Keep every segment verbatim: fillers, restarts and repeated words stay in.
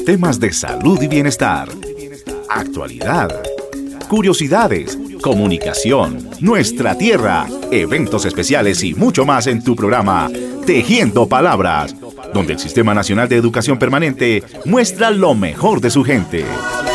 Temas de salud y bienestar, actualidad, curiosidades, comunicación, nuestra tierra, eventos especiales y mucho más en tu programa Tejiendo Palabras, donde el Sistema Nacional de Educación Permanente muestra lo mejor de su gente.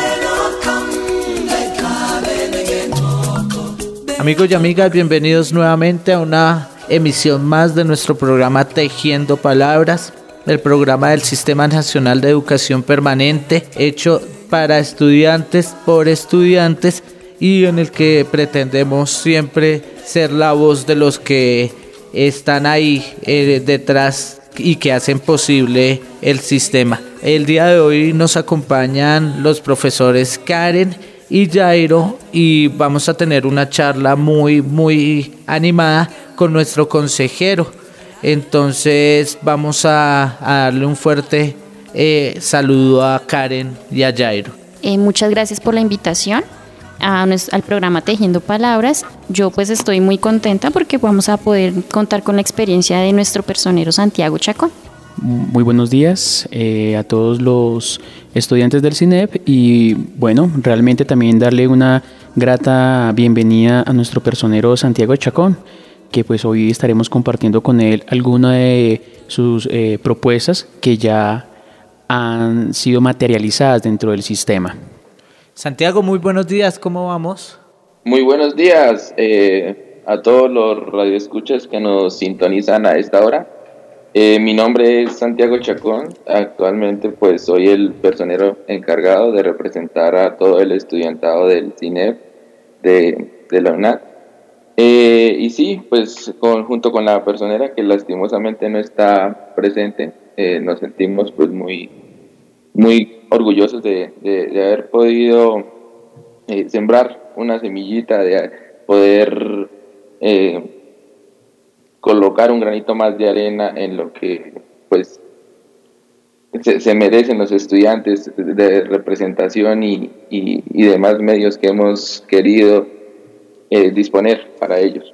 Amigos y amigas, bienvenidos nuevamente a una emisión más de nuestro programa Tejiendo Palabras, el programa del Sistema Nacional de Educación Permanente, hecho para estudiantes, por estudiantes, y en el que pretendemos siempre ser la voz de los que están ahí eh, detrás y que hacen posible el sistema. El día de hoy nos acompañan los profesores Karen y Jairo y vamos a tener una charla muy muy animada con nuestro consejero. Entonces vamos a, a darle un fuerte eh, saludo a Karen y a Jairo. Eh, muchas gracias por la invitación a nuestro, al programa Tejiendo Palabras. Yo pues estoy muy contenta porque vamos a poder contar con la experiencia de nuestro personero Santiago Chacón. Muy buenos días eh, a todos los estudiantes del CINEP y bueno, realmente también darle una grata bienvenida a nuestro personero Santiago Chacón, que pues hoy estaremos compartiendo con él algunas de sus eh, propuestas que ya han sido materializadas dentro del sistema. Santiago, muy buenos días, ¿cómo vamos? Muy buenos días eh, a todos los radioescuchas que nos sintonizan a esta hora. Eh, mi nombre es Santiago Chacón, actualmente pues soy el personero encargado de representar a todo el estudiantado del CINEP de, de la UNAD. Eh, y sí, pues con, junto con la personera que lastimosamente no está presente, eh, nos sentimos pues muy, muy orgullosos de, de, de haber podido eh, sembrar una semillita, de poder eh, colocar un granito más de arena en lo que pues se, se merecen los estudiantes de representación y, y, y demás medios que hemos querido Eh, disponer para ellos.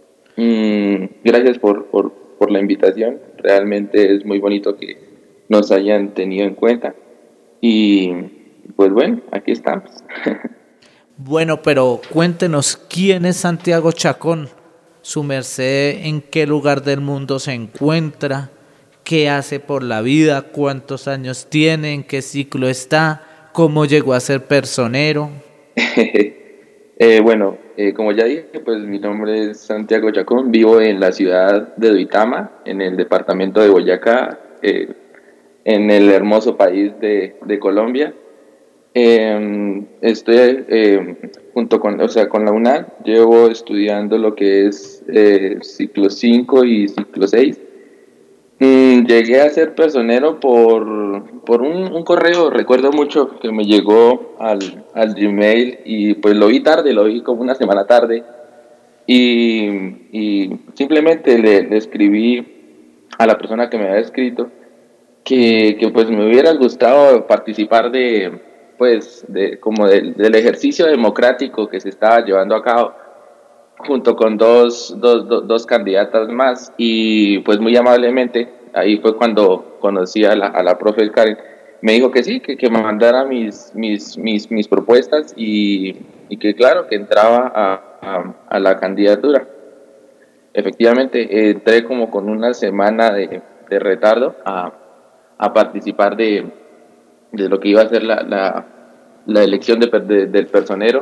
Mm, gracias por, por, por la invitación, realmente es muy bonito que nos hayan tenido en cuenta y pues bueno, aquí estamos. Bueno, pero cuéntenos, ¿quién es Santiago Chacón? Su merced, ¿en qué lugar del mundo se encuentra? ¿Qué hace por la vida? ¿Cuántos años tiene? ¿En qué ciclo está? ¿Cómo llegó a ser personero? Eh, bueno, eh, como ya dije, pues mi nombre es Santiago Chacón, vivo en la ciudad de Duitama, en el departamento de Boyacá, eh, en el hermoso país de, de Colombia. Eh, estoy eh, junto con, o sea, con la UNAD, llevo estudiando lo que es eh, ciclo cinco y ciclo seis. Mm, llegué a ser personero por, por un, un correo, recuerdo mucho que me llegó al, al Gmail y pues lo vi tarde, lo vi como una semana tarde y, y simplemente le, le escribí a la persona que me había escrito que, que pues me hubiera gustado participar de pues de como del, del ejercicio democrático que se estaba llevando a cabo junto con dos, dos, dos, dos candidatas más y pues muy amablemente, ahí fue cuando conocí a la, a la profe Karen, me dijo que sí, que, que me mandara mis, mis, mis, mis propuestas y, y que claro, que entraba a, a, a la candidatura. Efectivamente, eh, entré como con una semana de, de retardo a, a participar de, de lo que iba a ser la, la, la elección de, de, del personero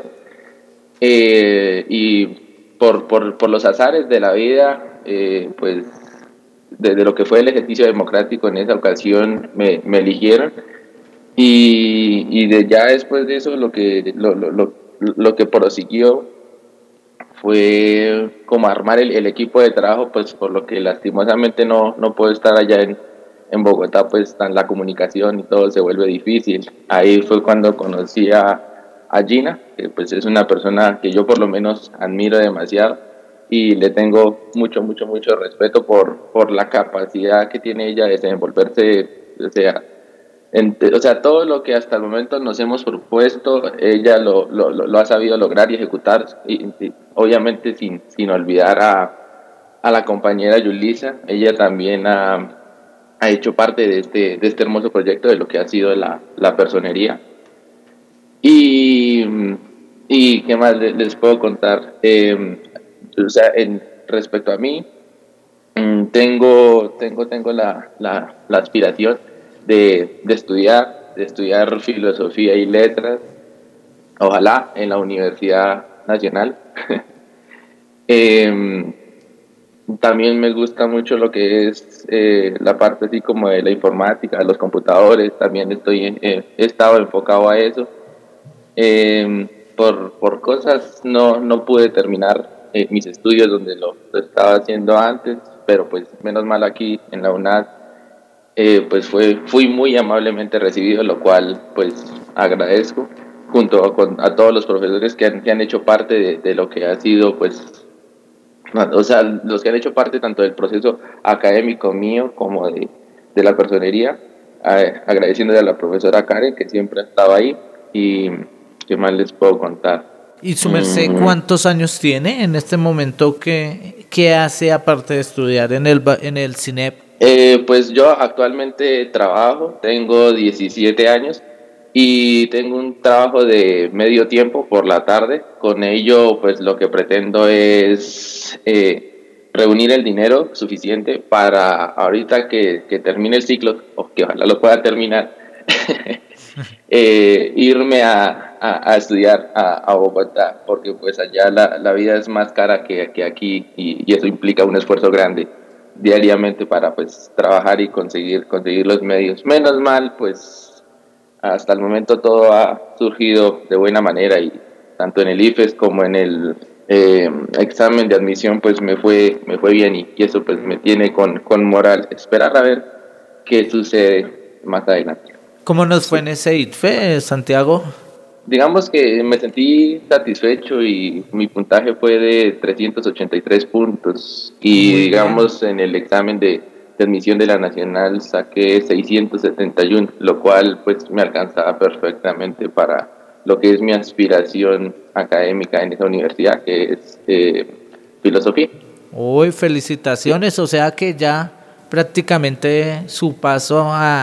eh, y Por, por, por los azares de la vida, eh, pues desde lo que fue el ejercicio democrático en esa ocasión me, me eligieron y, y de ya después de eso lo que, lo, lo, lo, lo que prosiguió fue como armar el, el equipo de trabajo, pues por lo que lastimosamente no, no puedo estar allá en, en Bogotá, pues tan la comunicación y todo se vuelve difícil. Ahí fue cuando conocí a a Gina, que pues es una persona que yo por lo menos admiro demasiado y le tengo mucho, mucho, mucho respeto por, por la capacidad que tiene ella de desenvolverse, o sea, en, o sea, todo lo que hasta el momento nos hemos propuesto, ella lo, lo, lo ha sabido lograr y ejecutar, y, y obviamente sin, sin olvidar a, a la compañera Yulisa, ella también ha, ha hecho parte de este, de este hermoso proyecto de lo que ha sido la, la personería. Y, y qué más les puedo contar. Eh, o sea, en, respecto a mí, tengo, tengo, tengo la, la, la aspiración de, de estudiar, de estudiar filosofía y letras, ojalá en la Universidad Nacional. eh, También me gusta mucho lo que es eh, la parte así como de la informática, los computadores. También estoy en, eh, he estado enfocado a eso. Eh, por, por cosas no, no pude terminar eh, mis estudios donde lo, lo estaba haciendo antes, pero pues menos mal aquí en la UNAD eh, pues fue, fui muy amablemente recibido, lo cual pues agradezco, junto con a todos los profesores que han, que han hecho parte de, de lo que ha sido pues, o sea, los que han hecho parte tanto del proceso académico mío como de, de la personería, eh, agradeciéndole a la profesora Karen que siempre ha estado ahí. Y qué más les puedo contar. ¿Y su merced mm. cuántos años tiene en este momento? ¿Qué, qué hace aparte de estudiar en el, en el CINEP? Eh, pues yo actualmente trabajo, tengo diecisiete años y tengo un trabajo de medio tiempo por la tarde. Con ello, pues lo que pretendo es eh, reunir el dinero suficiente para ahorita que, que termine el ciclo, o que ojalá lo pueda terminar, eh, irme a, a, a estudiar a, a Bogotá, porque pues allá la, la vida es más cara que, que aquí y, y eso implica un esfuerzo grande diariamente para pues trabajar y conseguir, conseguir los medios. Menos mal, pues hasta el momento todo ha surgido de buena manera y tanto en el I F E S como en el eh, examen de admisión pues me fue, me fue bien y, y eso pues me tiene con, con moral. Esperar a ver qué sucede más adelante. ¿Cómo nos fue en ese I F E S, Santiago? Digamos que me sentí satisfecho y mi puntaje fue de trescientos ochenta y tres puntos y muy digamos bien. En el examen de, de admisión de la Nacional saqué seiscientos setenta y uno, lo cual pues me alcanzaba perfectamente para lo que es mi aspiración académica en esa universidad, que es eh, filosofía. Uy, felicitaciones, o sea que ya prácticamente su paso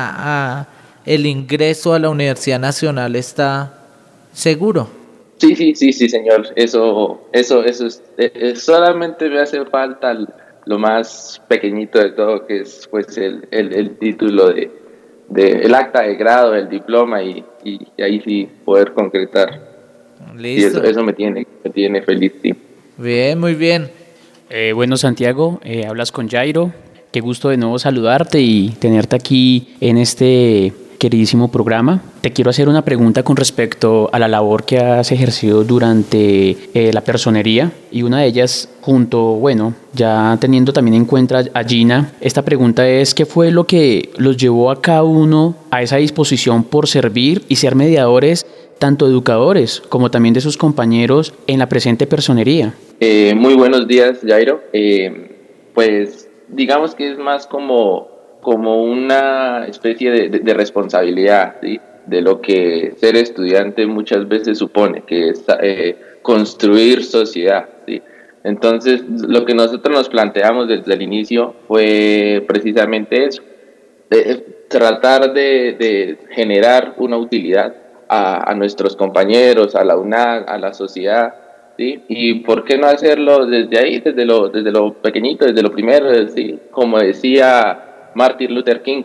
a, a el ingreso a la Universidad Nacional está seguro. Sí, sí, sí, sí, señor. Eso, eso, eso es, es, solamente me hace falta lo más pequeñito de todo, que es pues el, el, el título de, de el acta de grado, el diploma y, y, y ahí sí poder concretar. Listo. Y eso, eso me tiene, me tiene feliz, sí. Bien, muy bien. Eh, bueno, Santiago, eh, hablas con Jairo. Qué gusto de nuevo saludarte y tenerte aquí en este queridísimo programa. Te quiero hacer una pregunta con respecto a la labor que has ejercido durante eh, la personería y una de ellas junto, bueno, ya teniendo también en cuenta a Gina, esta pregunta es ¿qué fue lo que los llevó a cada uno a esa disposición por servir y ser mediadores tanto educadores como también de sus compañeros en la presente personería? Eh, muy buenos días, Jairo. Eh, pues digamos que es más como como una especie de, de, de responsabilidad, ¿sí? De lo que ser estudiante muchas veces supone, que es eh, construir sociedad, ¿sí? Entonces, lo que nosotros nos planteamos desde el inicio fue precisamente eso, de, tratar de, de generar una utilidad a, a nuestros compañeros, a la UNAD, a la sociedad, ¿sí? Y por qué no hacerlo desde ahí, desde lo, desde lo pequeñito, desde lo primero, ¿sí? Como decía Martin Luther King,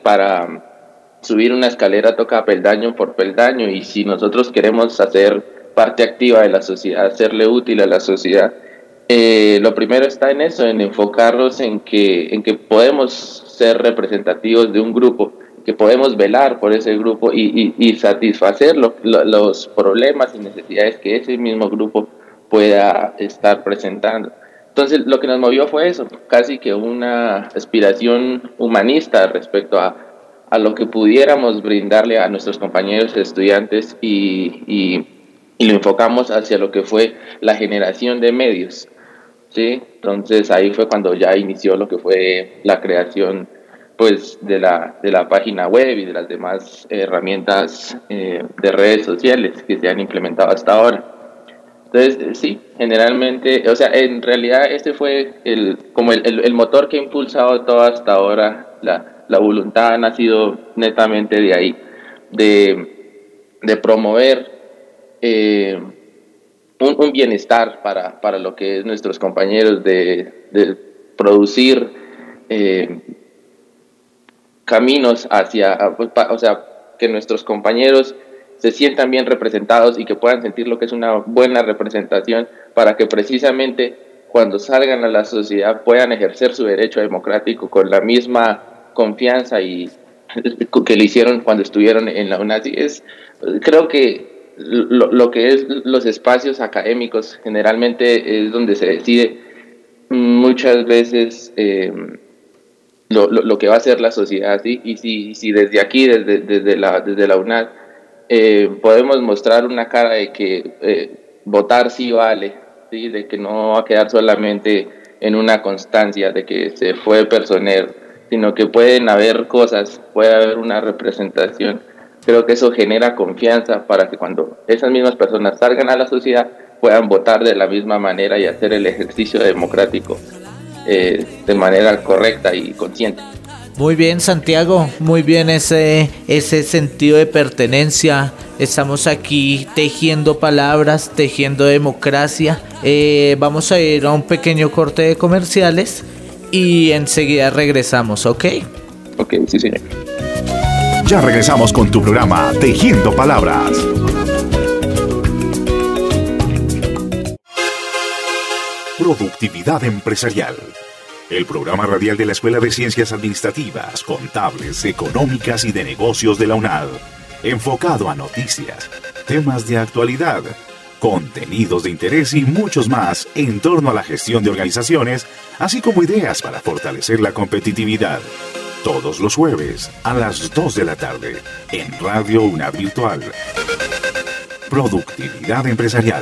para subir una escalera toca peldaño por peldaño, y si nosotros queremos hacer parte activa de la sociedad, hacerle útil a la sociedad, eh, lo primero está en eso, en enfocarnos en que, en que podemos ser representativos de un grupo, que podemos velar por ese grupo y, y, y satisfacer lo, lo, los problemas y necesidades que ese mismo grupo pueda estar presentando. Entonces, lo que nos movió fue eso, casi que una aspiración humanista respecto a, a lo que pudiéramos brindarle a nuestros compañeros estudiantes y, y, y lo enfocamos hacia lo que fue la generación de medios, ¿sí? Entonces, ahí fue cuando ya inició lo que fue la creación pues, de, la, de la página web y de las demás herramientas eh, de redes sociales que se han implementado hasta ahora. Entonces, sí, generalmente, o sea, en realidad este fue el como el, el, el motor que ha impulsado todo hasta ahora la, la voluntad ha nacido netamente de ahí, de, de promover eh, un, un bienestar para, para lo que es nuestros compañeros, de, de producir eh, caminos hacia, o sea, que nuestros compañeros se sientan bien representados y que puedan sentir lo que es una buena representación para que precisamente cuando salgan a la sociedad puedan ejercer su derecho democrático con la misma confianza y que le hicieron cuando estuvieron en la UNAD. Es, creo que lo, lo que es los espacios académicos generalmente es donde se decide muchas veces eh, lo, lo, lo que va a ser la sociedad, ¿sí? Y si, si desde aquí, desde, desde, la, desde la UNAD, eh, podemos mostrar una cara de que eh, votar sí vale, ¿sí? De que no va a quedar solamente en una constancia de que se fue personero, sino que pueden haber cosas, puede haber una representación. Creo que eso genera confianza para que cuando esas mismas personas salgan a la sociedad puedan votar de la misma manera y hacer el ejercicio democrático eh, de manera correcta y consciente. Muy bien, Santiago, muy bien ese, ese sentido de pertenencia. Estamos aquí tejiendo palabras, tejiendo democracia. Eh, vamos a ir a un pequeño corte de comerciales y enseguida regresamos, ¿ok? Ok, sí, señor. Ya regresamos con tu programa Tejiendo Palabras. Productividad empresarial. El programa radial de la Escuela de Ciencias Administrativas, Contables, Económicas y de Negocios de la UNAD. Enfocado a noticias, temas de actualidad, contenidos de interés y muchos más en torno a la gestión de organizaciones, así como ideas para fortalecer la competitividad. Todos los jueves a las dos de la tarde en Radio UNAD Virtual. Productividad empresarial.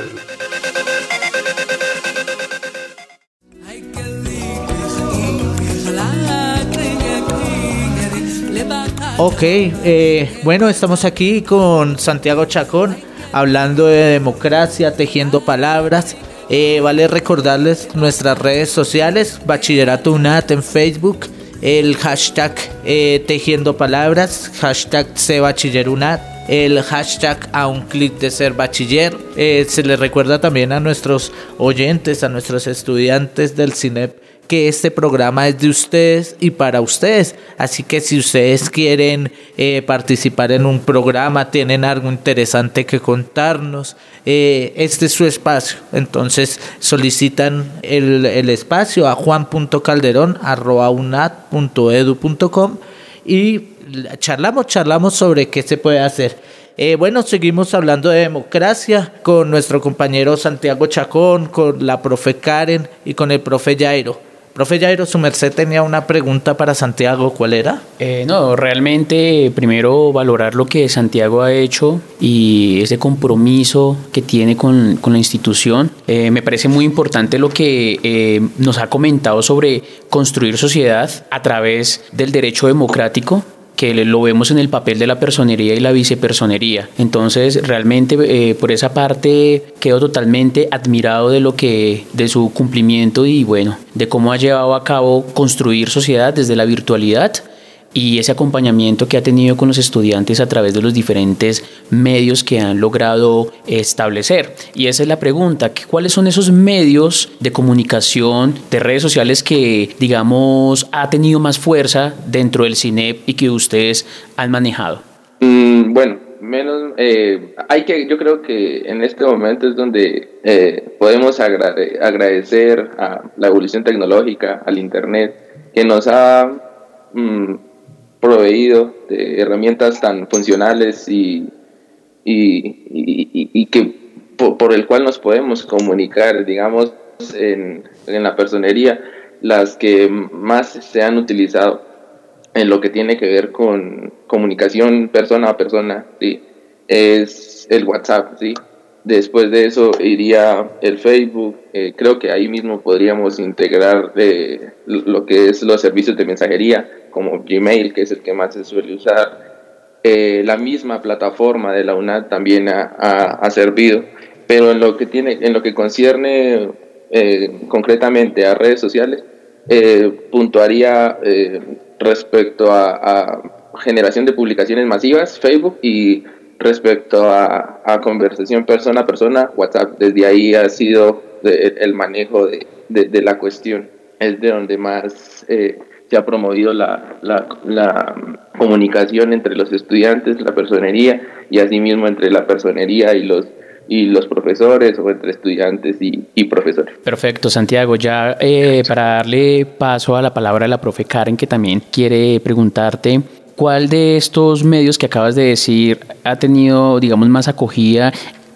Ok, eh, bueno, estamos aquí con Santiago Chacón hablando de democracia, tejiendo palabras. Eh, vale recordarles nuestras redes sociales, Bachillerato UNAD en Facebook, el hashtag eh, tejiendo palabras, hashtag sé bachiller UNAD, el hashtag a un clic de ser bachiller. Eh, se les recuerda también a nuestros oyentes, a nuestros estudiantes del CINEP, que este programa es de ustedes y para ustedes, así que si ustedes quieren eh, participar en un programa, tienen algo interesante que contarnos, eh, este es su espacio. Entonces solicitan el, el espacio a juan punto calderón arroba unad punto edu punto com y charlamos, charlamos sobre qué se puede hacer. Eh, bueno, seguimos hablando de democracia con nuestro compañero Santiago Chacón, con la profe Karen y con el profe Jairo. Profe Jairo, su merced tenía una pregunta para Santiago, ¿cuál era? Eh, no, realmente primero valorar lo que Santiago ha hecho y ese compromiso que tiene con, con la institución. Eh, me parece muy importante lo que eh, nos ha comentado sobre construir sociedad a través del derecho democrático, que lo vemos en el papel de la personería y la vicepersonería. Entonces, realmente eh, por esa parte quedo totalmente admirado de lo que, de su cumplimiento y bueno, de cómo ha llevado a cabo construir sociedad desde la virtualidad y ese acompañamiento que ha tenido con los estudiantes a través de los diferentes medios que han logrado establecer. Y esa es la pregunta, ¿cuáles son esos medios de comunicación, de redes sociales que, digamos, ha tenido más fuerza dentro del CINEP y que ustedes han manejado? Mm, bueno, menos, eh, hay que, yo creo que en este momento es donde eh, podemos agrade, agradecer a la evolución tecnológica, al Internet, que nos ha mm, proveído de herramientas tan funcionales y, y, y, y que por, por el cual nos podemos comunicar, digamos, en, en la personería, las que más se han utilizado en lo que tiene que ver con comunicación persona a persona, ¿sí? Es el WhatsApp, ¿sí? Después de eso iría el Facebook. Eh, creo que ahí mismo podríamos integrar eh, lo que es los servicios de mensajería, como Gmail, que es el que más se suele usar. Eh, la misma plataforma de la UNAD también ha, ha, ha servido, pero en lo que tiene, en lo que concierne eh, concretamente a redes sociales, eh, puntuaría eh, respecto a, a generación de publicaciones masivas, Facebook, y respecto a, a conversación persona a persona, WhatsApp. Desde ahí ha sido de, el manejo de, de, de la cuestión. Es de donde más eh, se ha promovido la, la, la comunicación entre los estudiantes, la personería, y asimismo entre la personería y los y los profesores, o entre estudiantes y, y profesores. Perfecto, Santiago. Ya eh, para darle paso a la palabra a la profe Karen, que también quiere preguntarte, ¿cuál de estos medios que acabas de decir ha tenido, digamos, más acogida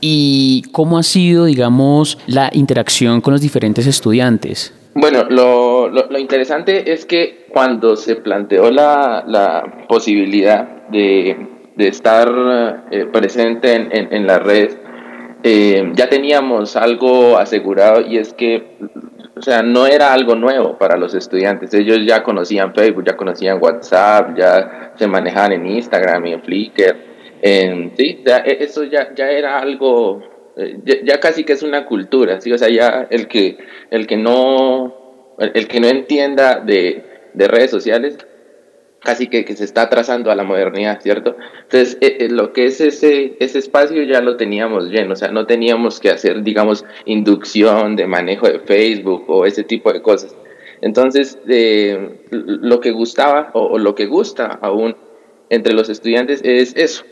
y cómo ha sido, digamos, la interacción con los diferentes estudiantes? Bueno, lo, lo, lo interesante es que cuando se planteó la, la posibilidad de, de estar eh, presente en, en, en las redes, eh, ya teníamos algo asegurado, y es que, o sea, no era algo nuevo para los estudiantes. Ellos ya conocían Facebook, ya conocían WhatsApp, ya se manejaban en Instagram y en Flickr. En, sí, ya, eso ya, ya era algo, eh, ya, ya casi que es una cultura, ¿sí? O sea, ya el que, el que no, el que no entienda de, de redes sociales, casi que, que se está atrasando a la modernidad, ¿cierto? Entonces, eh, eh, lo que es ese, ese espacio ya lo teníamos lleno, o sea, no teníamos que hacer, digamos, inducción de manejo de Facebook o ese tipo de cosas. Entonces, eh, lo que gustaba, o, o lo que gusta aún entre los estudiantes, es eso,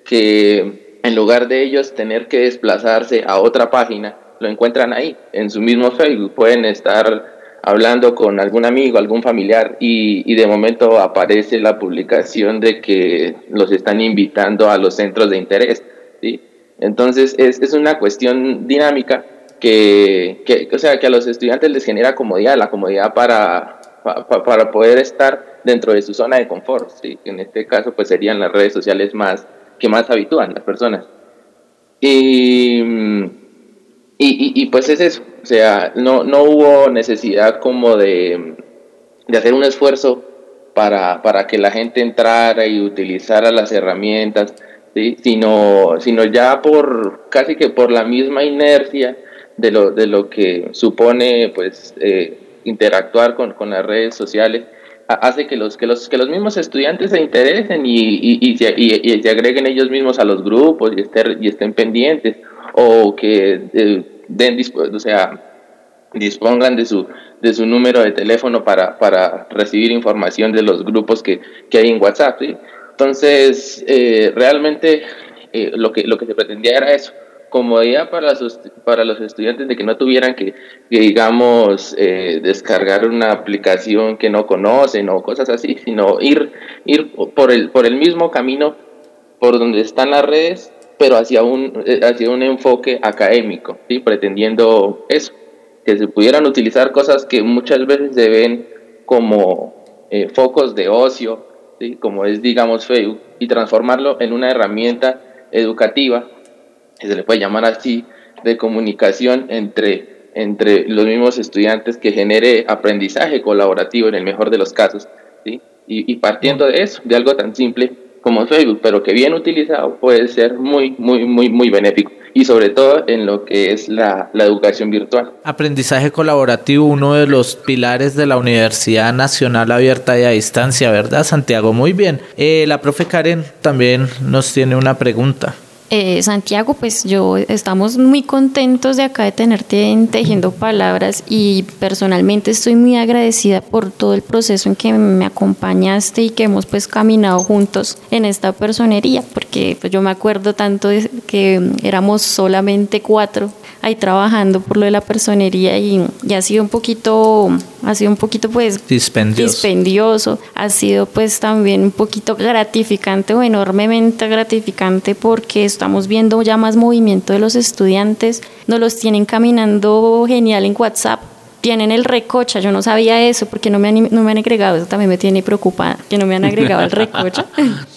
que en lugar de ellos tener que desplazarse a otra página, lo encuentran ahí, en su mismo Facebook. Pueden estar hablando con algún amigo, algún familiar, y, y de momento aparece la publicación de que los están invitando a los centros de interés, ¿sí? Entonces es, es una cuestión dinámica que, que, o sea, que a los estudiantes les genera comodidad, la comodidad para, para, para poder estar dentro de su zona de confort, ¿sí? En este caso pues serían las redes sociales más que más habitúan las personas. Y... Y, y, y pues es eso, o sea, no, no hubo necesidad como de, de hacer un esfuerzo para, para que la gente entrara y utilizara las herramientas, ¿sí? sino, sino ya por casi que por la misma inercia de lo, de lo que supone pues eh, interactuar con, con las redes sociales, hace que los, que los, que los mismos estudiantes se interesen y, y, y, se, y, y se agreguen ellos mismos a los grupos y estén, y estén pendientes, o que eh, den, o sea, dispongan de su de su número de teléfono para, para recibir información de los grupos que, que hay en WhatsApp, ¿sí? Entonces, eh, realmente eh, lo que lo que se pretendía era eso, comodidad para los, para los estudiantes, de que no tuvieran que, que digamos, eh, descargar una aplicación que no conocen o cosas así, sino ir, ir por el, por el mismo camino por donde están las redes, pero hacia un, hacia un enfoque académico, ¿sí? Pretendiendo eso, que se pudieran utilizar cosas que muchas veces se ven como eh, focos de ocio, ¿sí? Como es, digamos, Facebook, y transformarlo en una herramienta educativa, que se le puede llamar así, de comunicación entre, entre los mismos estudiantes, que genere aprendizaje colaborativo en el mejor de los casos, ¿sí? Y, y partiendo de eso, de algo tan simple como Facebook, pero que bien utilizado puede ser muy, muy, muy, muy benéfico, y sobre todo en lo que es la, la educación virtual. Aprendizaje colaborativo, uno de los pilares de la Universidad Nacional Abierta y a Distancia, ¿verdad, Santiago? Muy bien. Eh, la profe Karen también nos tiene una pregunta. Eh, Santiago, pues yo estamos muy contentos de acá de tenerte en Tejiendo Palabras, y personalmente estoy muy agradecida por todo el proceso en que me acompañaste y que hemos pues caminado juntos en esta personería, porque pues yo me acuerdo tanto de que éramos solamente cuatro ahí trabajando por lo de la personería, y, y ha sido un poquito, ha sido un poquito pues dispendioso. dispendioso, ha sido pues también un poquito gratificante o enormemente gratificante, porque estamos viendo ya más movimiento de los estudiantes, nos los tienen caminando genial en WhatsApp, tienen el recocha, yo no sabía eso porque no me han, no me han agregado, eso también me tiene preocupada, que no me han agregado el recocha.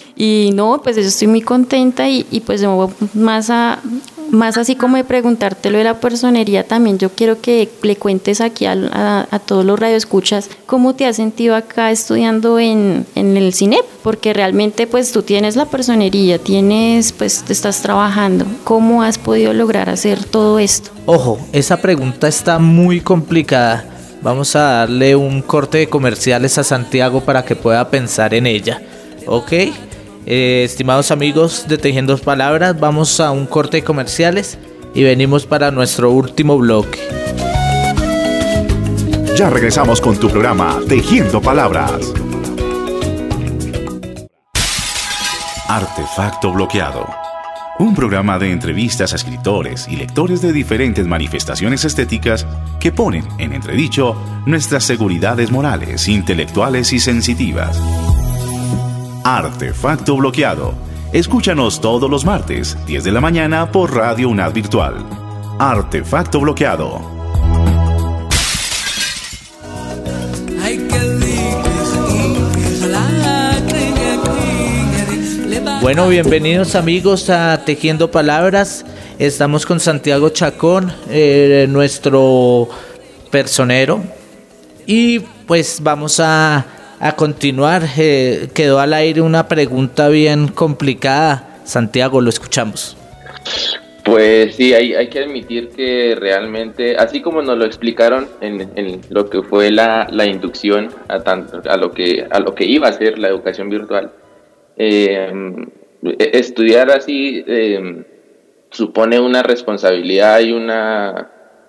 Y no, pues yo estoy muy contenta, y, y pues más, a, más así como de preguntarte lo de la personería, también yo quiero que le cuentes aquí a, a, a todos los radioescuchas cómo te has sentido acá estudiando en, en el CINEP, porque realmente pues tú tienes la personería, tienes, pues te estás trabajando, ¿cómo has podido lograr hacer todo esto? Ojo, esa pregunta está muy complicada. Vamos a darle un corte de comerciales a Santiago para que pueda pensar en ella. ¿Ok? Eh, estimados amigos de Tejiendo Palabras, vamos a un corte de comerciales y venimos para nuestro último bloque. Ya regresamos con tu programa Tejiendo Palabras. Artefacto bloqueado. Un programa de entrevistas a escritores y lectores de diferentes manifestaciones estéticas que ponen en entredicho nuestras seguridades morales, intelectuales y sensitivas. Artefacto bloqueado. Escúchanos todos los martes, diez de la mañana por Radio UNAD Virtual. Artefacto bloqueado. Bueno, bienvenidos amigos a Tejiendo Palabras. Estamos con Santiago Chacón, eh, nuestro personero. Y pues vamos a, a continuar. Eh, quedó al aire una pregunta bien complicada. Santiago, lo escuchamos. Pues sí, hay, hay que admitir que realmente, así como nos lo explicaron en, en lo que fue la, la inducción a, tanto, a, lo que, a lo que iba a ser la educación virtual, Eh, estudiar así eh, supone una responsabilidad y una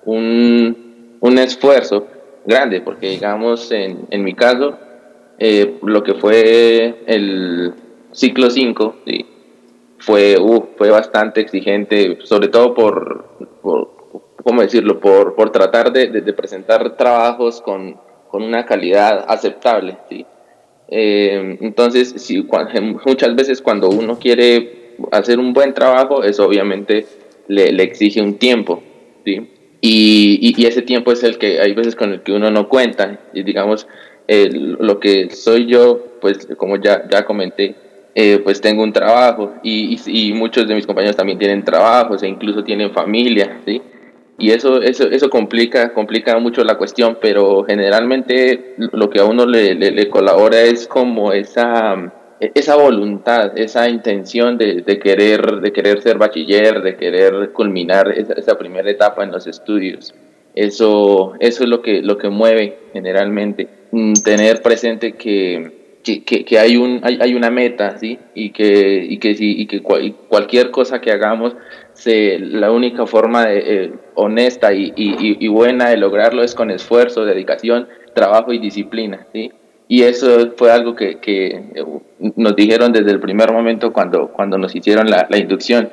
un, un esfuerzo grande, porque digamos en, en mi caso eh, lo que fue el ciclo cinco, ¿sí? fue uh, fue bastante exigente, sobre todo por, por ¿cómo decirlo? por, por tratar de, de, de presentar trabajos con, con una calidad aceptable, ¿sí? Eh, entonces, si, muchas veces cuando uno quiere hacer un buen trabajo, eso obviamente le, le exige un tiempo, ¿sí? Y, y, y ese tiempo es el que hay veces con el que uno no cuenta. Y digamos, eh, lo que soy yo, pues como ya, ya comenté, eh, pues tengo un trabajo y, y, y muchos de mis compañeros también tienen trabajos e incluso tienen familia, ¿sí? Y eso, eso, eso complica, complica mucho la cuestión, pero generalmente lo que a uno le, le, le colabora es como esa, esa voluntad, esa intención de, de querer, de querer ser bachiller, de querer culminar esa, esa primera etapa en los estudios. Eso, eso es lo que, lo que mueve generalmente. Tener presente que, que, que, que hay un, hay, hay una meta, ¿sí? Y que, y que, y que cual, cualquier cosa que hagamos, Se, la única forma de, eh, honesta y, y, y buena de lograrlo es con esfuerzo, dedicación, trabajo y disciplina, ¿sí? Y eso fue algo que, que nos dijeron desde el primer momento cuando, cuando nos hicieron la, la inducción,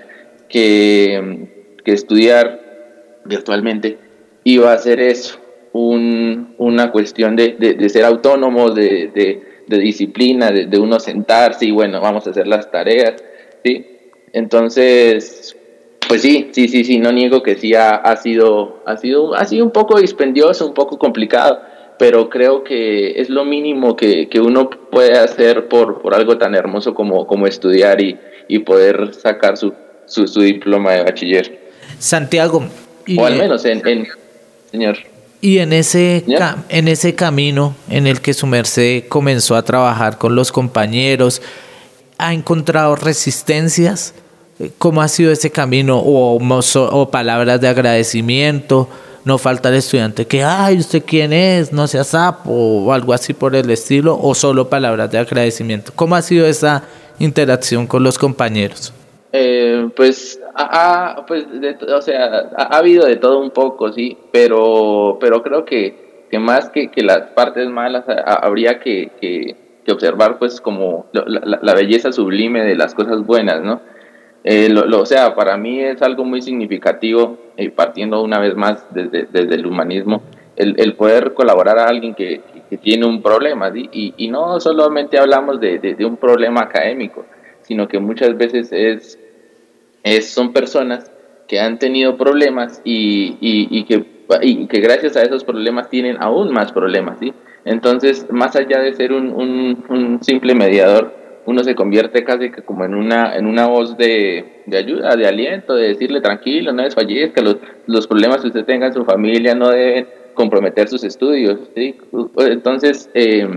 que, que estudiar virtualmente iba a ser eso, un, una cuestión de, de, de ser autónomo, de, de, de disciplina, de, de uno sentarse y bueno, vamos a hacer las tareas, ¿sí? Entonces, pues sí, sí, sí, sí, no niego que sí ha, ha sido, ha sido, ha sido un poco dispendioso, un poco complicado, pero creo que es lo mínimo que, que uno puede hacer por, por algo tan hermoso como, como estudiar y, y poder sacar su, su, su diploma de bachiller. Santiago. Y, o al menos en, en señor. Y en ese, ca- en ese camino en el que su merced comenzó a trabajar con los compañeros, ¿ha encontrado resistencias? ¿Cómo ha sido ese camino? O, o palabras de agradecimiento. No falta el estudiante que, ay, ¿usted quién es? No sea sapo, o algo así por el estilo, o solo palabras de agradecimiento. ¿Cómo ha sido esa interacción con los compañeros? Eh, pues, ha, pues de, o sea, ha, ha habido de todo un poco, sí, pero, pero creo que, que más que, que las partes malas a, habría que, que, que observar, pues, como la, la, la belleza sublime de las cosas buenas, ¿no? Eh, lo, lo, o sea, para mí es algo muy significativo, eh, partiendo una vez más desde, desde el humanismo, el, el poder colaborar a alguien que, que tiene un problema, ¿sí? y, y no solamente hablamos de, de, de un problema académico, sino que muchas veces es, es son personas que han tenido problemas y, y, y, que, y que gracias a esos problemas tienen aún más problemas, ¿sí? Entonces, más allá de ser un, un, un simple mediador, uno se convierte casi que como en una en una voz de, de ayuda, de aliento, de decirle tranquilo, no desfallezca, los, los problemas que usted tenga en su familia no deben comprometer sus estudios, ¿sí? Entonces, eh,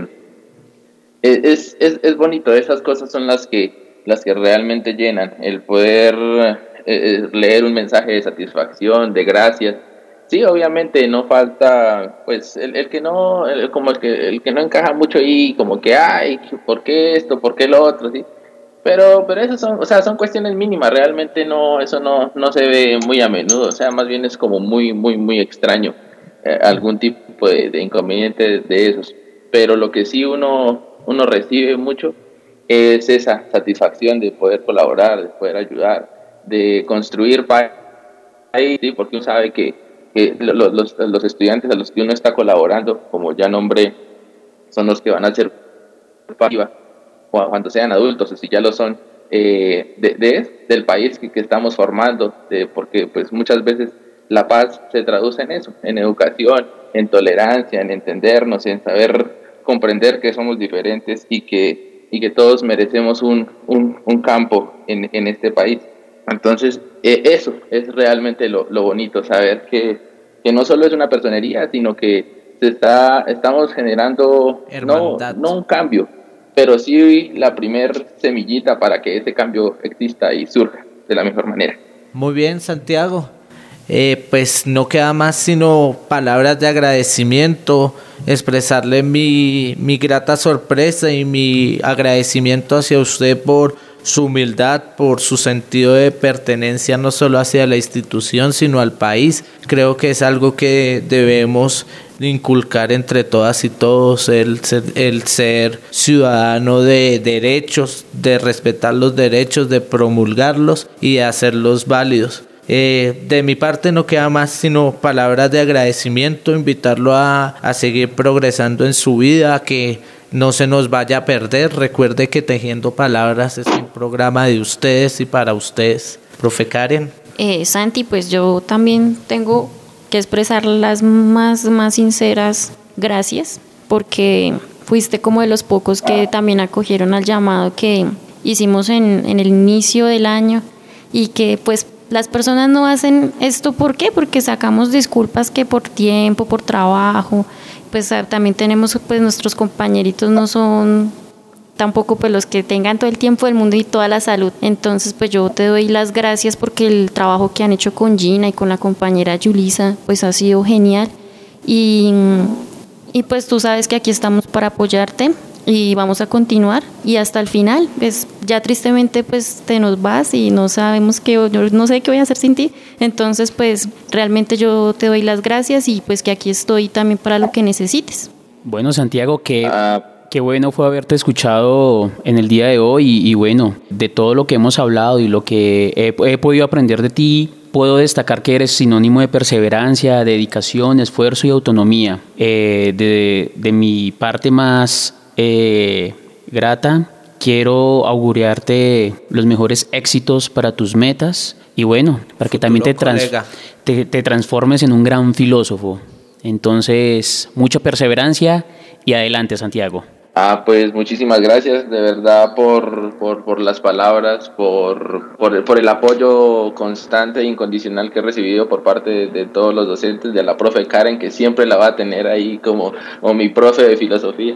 es, es, es bonito, esas cosas son las que, las que realmente llenan, el poder eh, leer un mensaje de satisfacción, de gracias, sí, obviamente no falta, pues, el, el que no, el, como el que, el que no encaja mucho ahí, como que, ay, ¿por qué esto? ¿Por qué lo otro? Sí. Pero, pero eso son, o sea, son cuestiones mínimas, realmente no, eso no, no se ve muy a menudo, o sea, más bien es como muy, muy, muy extraño eh, algún tipo de, de inconveniente de esos. Pero lo que sí uno, uno recibe mucho es esa satisfacción de poder colaborar, de poder ayudar, de construir país, sí, porque uno sabe que, que los, los, los estudiantes a los que uno está colaborando, como ya nombré, son los que van a ser cuando sean adultos, o si ya lo son, eh, de, de, del país que, que estamos formando, de, porque pues muchas veces la paz se traduce en eso, en educación, en tolerancia, en entendernos, en saber comprender que somos diferentes y que, y que todos merecemos un, un, un campo en, en este país. Entonces, eh, eso es realmente lo, lo bonito, saber que, que no solo es una personería, sino que se está, estamos generando no, no un cambio, pero sí la primer semillita para que ese cambio exista y surja de la mejor manera. Muy bien, Santiago. Eh, pues no queda más sino palabras de agradecimiento, expresarle mi, mi grata sorpresa y mi agradecimiento hacia usted por su humildad, por su sentido de pertenencia no solo hacia la institución sino al país. Creo que es algo que debemos inculcar entre todas y todos, el ser, el ser ciudadano de derechos, de respetar los derechos, de promulgarlos y de hacerlos válidos. Eh, de mi parte no queda más sino palabras de agradecimiento, invitarlo a, a seguir progresando en su vida, a que no se nos vaya a perder. Recuerde que Tejiendo Palabras es un programa de ustedes y para ustedes. Profe Karen. Eh, Santi, pues yo también tengo que expresar las más, más sinceras gracias, porque fuiste como de los pocos que también acogieron al llamado que hicimos en, en el inicio del año, y que pues las personas no hacen esto, ¿por qué? Porque sacamos disculpas que por tiempo, por trabajo, pues también tenemos, pues nuestros compañeritos no son tampoco pues los que tengan todo el tiempo del mundo y toda la salud. Entonces pues yo te doy las gracias porque el trabajo que han hecho con Gina y con la compañera Yulisa pues ha sido genial, y, y pues tú sabes que aquí estamos para apoyarte y vamos a continuar y hasta el final. Pues ya tristemente pues te nos vas y no sabemos qué, yo no sé qué voy a hacer sin ti, entonces pues realmente yo te doy las gracias y pues que aquí estoy también para lo que necesites. Bueno, Santiago, que uh, qué bueno fue haberte escuchado en el día de hoy y, y bueno, de todo lo que hemos hablado y lo que he, he podido aprender de ti, puedo destacar que eres sinónimo de perseverancia, dedicación, esfuerzo y autonomía. Eh, de, de mi parte más Eh, grata, quiero augurarte los mejores éxitos para tus metas y bueno, para que también te, trans, te, te transformes en un gran filósofo. Entonces, mucha perseverancia y adelante, Santiago. Ah, pues muchísimas gracias de verdad por, por, por las palabras, por, por, por el apoyo constante e incondicional que he recibido por parte de, de todos los docentes, de la profe Karen, que siempre la va a tener ahí como, como mi profe de filosofía.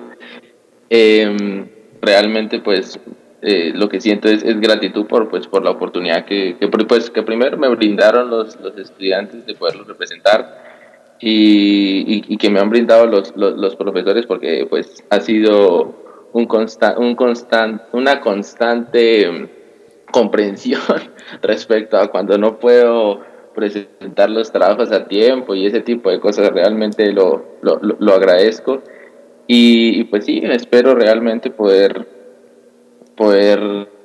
Eh, realmente pues eh, lo que siento es, es gratitud por pues por la oportunidad que, que pues que primero me brindaron los, los estudiantes de poderlos representar y, y, y que me han brindado los, los, los profesores, porque pues ha sido un constan, un constan, una constante comprensión respecto a cuando no puedo presentar los trabajos a tiempo y ese tipo de cosas. Realmente lo, lo, lo agradezco. Y, y pues sí, espero realmente poder poder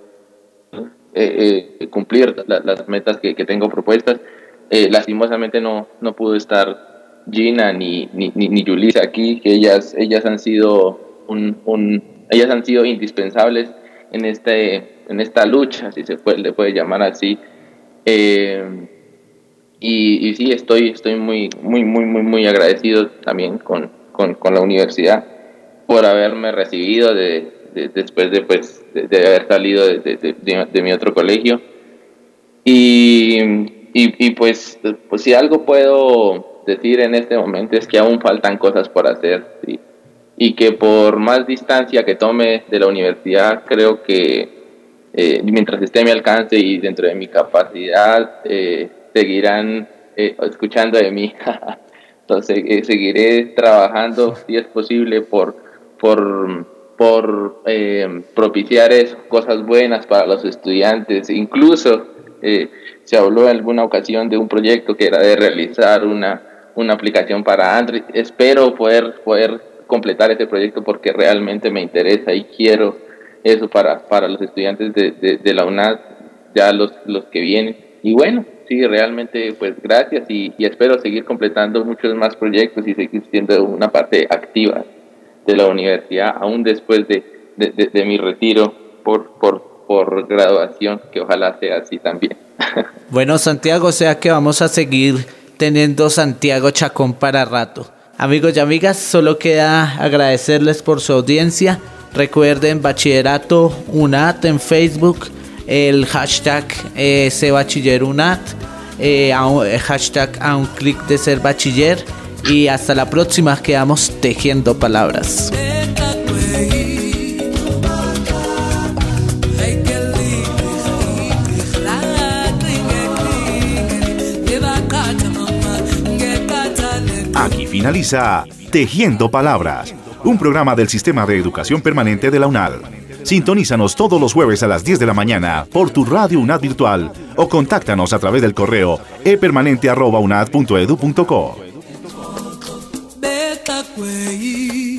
eh, eh, cumplir la, las metas que, que tengo propuestas. Eh, lastimosamente no, no pudo estar Gina ni, ni, ni, ni Yulisa aquí, que ellas, ellas han sido un, un ellas han sido indispensables en este, en esta lucha, si se puede, le puede llamar así. Eh, y, y sí, estoy, estoy muy, muy, muy, muy, muy agradecido también con Con, con la universidad por haberme recibido de, de, después de, pues, de, de haber salido de, de, de, de mi otro colegio. Y, y, y pues, pues si algo puedo decir en este momento es que aún faltan cosas por hacer, ¿sí? Y que por más distancia que tome de la universidad, creo que eh, mientras esté a mi alcance y dentro de mi capacidad, eh, seguirán eh, escuchando de mí. Entonces eh, seguiré trabajando, si es posible, por, por, por eh, propiciar eso, cosas buenas para los estudiantes. Incluso eh, se habló en alguna ocasión de un proyecto que era de realizar una, una aplicación para Android. Espero poder, poder completar ese proyecto porque realmente me interesa y quiero eso para, para los estudiantes de, de, de la UNAD, ya los, los que vienen. Y bueno, sí, realmente pues gracias y, y espero seguir completando muchos más proyectos y seguir siendo una parte activa de la universidad, aún después de, de, de, de mi retiro por, por, por graduación, que ojalá sea así también. Bueno, Santiago, o sea que vamos a seguir teniendo Santiago Chacón para rato. Amigos y amigas, solo queda agradecerles por su audiencia. Recuerden, Bachillerato UNAD en Facebook, el hashtag eh, Se Bachiller UNAD, eh, a un, hashtag a un clic de ser bachiller, y hasta la próxima. Quedamos tejiendo palabras. Aquí finaliza Tejiendo Palabras, un programa del Sistema de Educación Permanente de la UNAD. Sintonízanos todos los jueves a las diez de la mañana por tu radio UNAD virtual o contáctanos a través del correo e permanente arroba unad punto edu punto co.